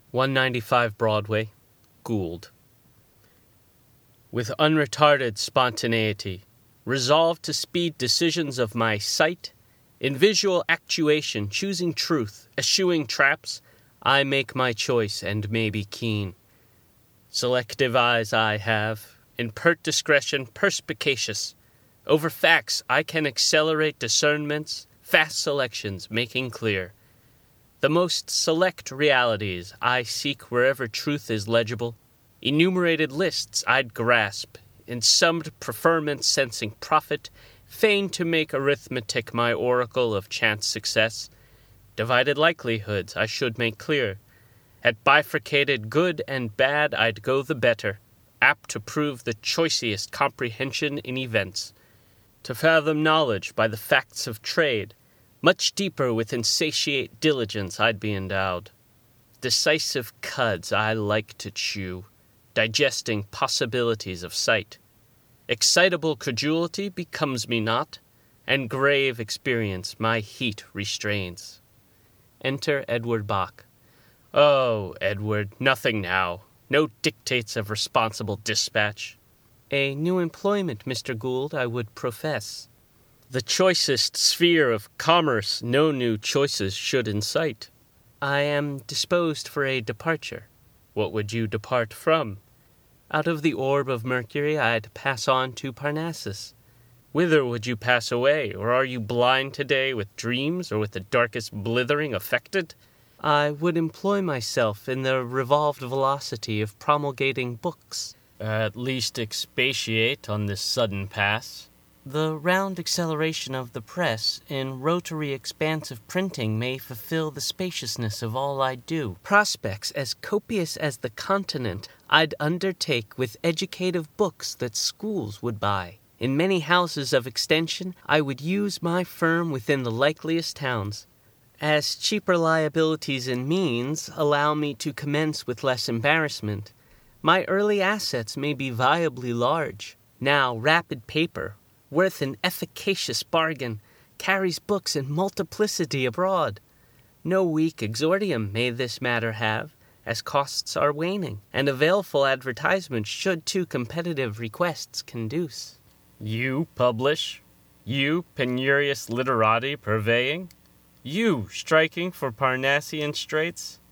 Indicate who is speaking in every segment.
Speaker 1: 195 Broadway, Gould. With unretarded spontaneity, resolved to speed decisions of my sight, in visual actuation, choosing truth, eschewing traps, I make my choice and may be keen. Selective eyes I have, in pert discretion perspicacious. Over facts I can accelerate discernments, fast selections making clear. The most select realities I seek wherever truth is legible. Enumerated lists I'd grasp, in summed preferments sensing profit, fain to make arithmetic my oracle of chance success. Divided likelihoods I should make clear. At bifurcated good and bad I'd go the better, apt to prove the choicest comprehension in events. To fathom knowledge by the facts of trade, much deeper with insatiate diligence I'd be endowed. Decisive cuds I like to chew, digesting possibilities of sight. Excitable credulity becomes me not, and grave experience my heat restrains. Enter Edward Bach. Oh, Edward, nothing now. No dictates of responsible dispatch. A new employment, Mr. Gould, I would profess. The choicest sphere of commerce no new choices should incite. I am disposed for a departure. What would you depart from? Out of the orb of Mercury I'd pass on to Parnassus. Whither would you pass away, or are you blind today with dreams, or with the darkest blithering affected? I would employ myself in the revolved velocity of promulgating books. At least expatiate on this sudden pass. The round acceleration of the press in rotary expansive printing may fulfill the spaciousness of all I do. Prospects as copious as the continent I'd undertake with educative books that schools would buy. In many houses of extension I would use my firm within the likeliest towns. As cheaper liabilities and means allow me to commence with less embarrassment, my early assets may be viably large. Now rapid paper, worth an efficacious bargain, carries books in multiplicity abroad. No weak exordium may this matter have, as costs are waning, and a baleful advertisement should to competitive requests conduce. You publish? You, penurious literati purveying? You, striking for Parnassian straits?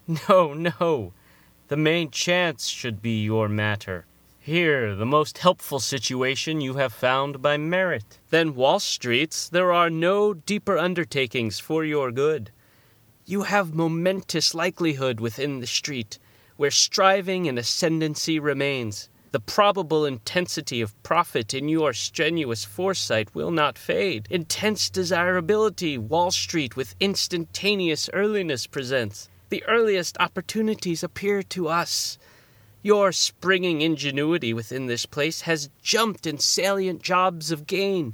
Speaker 1: No, the main chance should be your matter. Here, the most helpful situation you have found by merit. Then Wall Street's, there are no deeper undertakings for your good. You have momentous likelihood within the street, where striving and ascendancy remains. The probable intensity of profit in your strenuous foresight will not fade. Intense desirability Wall Street with instantaneous earliness presents. The earliest opportunities appear to us. Your springing ingenuity within this place has jumped in salient jobs of gain.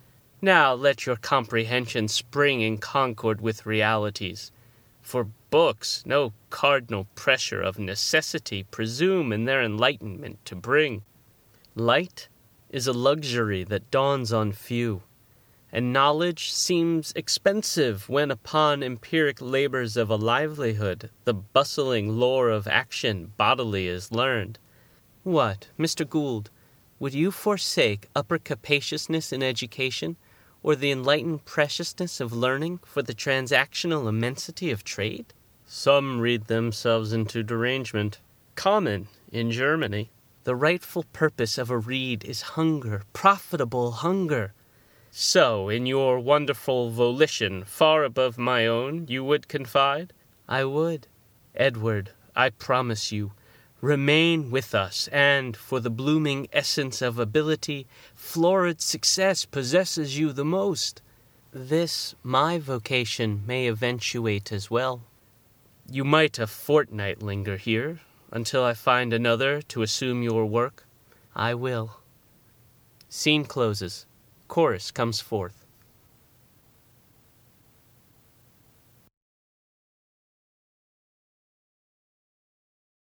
Speaker 1: Now let your comprehension spring in concord with realities. For books, no cardinal pressure of necessity presume in their enlightenment to bring. Light is a luxury that dawns on few, and knowledge seems expensive when upon empiric labors of a livelihood the bustling lore of action bodily is learned. What, Mr. Gould, would you forsake upper capaciousness in education, or the enlightened preciousness of learning for the transactional immensity of trade? Some read themselves into derangement, common in Germany. The rightful purpose of a reed is hunger, profitable hunger. So, in your wonderful volition, far above my own, you would confide? I would. Edward, I promise you, remain with us, and, for the blooming essence of ability, florid success possesses you the most. This, my vocation, may eventuate as well. You might a fortnight linger here, until I find another to assume your work. I will. Scene closes. Chorus comes forth.